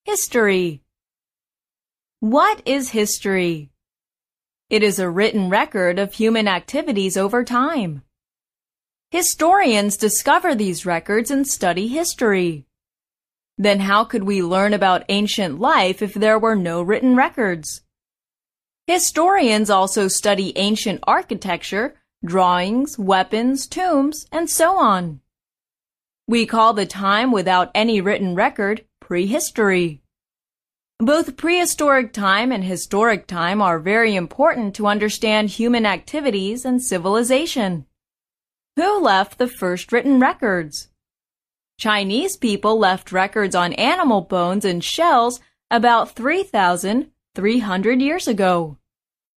History. What is history? It is a written record of human activities over time. Historians discover these records and study history. Then how could we learn about ancient life if there were no written records? Historians also study ancient architecture, drawings, weapons, tombs, and so on. We call the time without any written record prehistory. Both prehistoric time and historic time are very important to understand human activities and civilization. Who left the first written records? Chinese people left records on animal bones and shells about 3,300 years ago.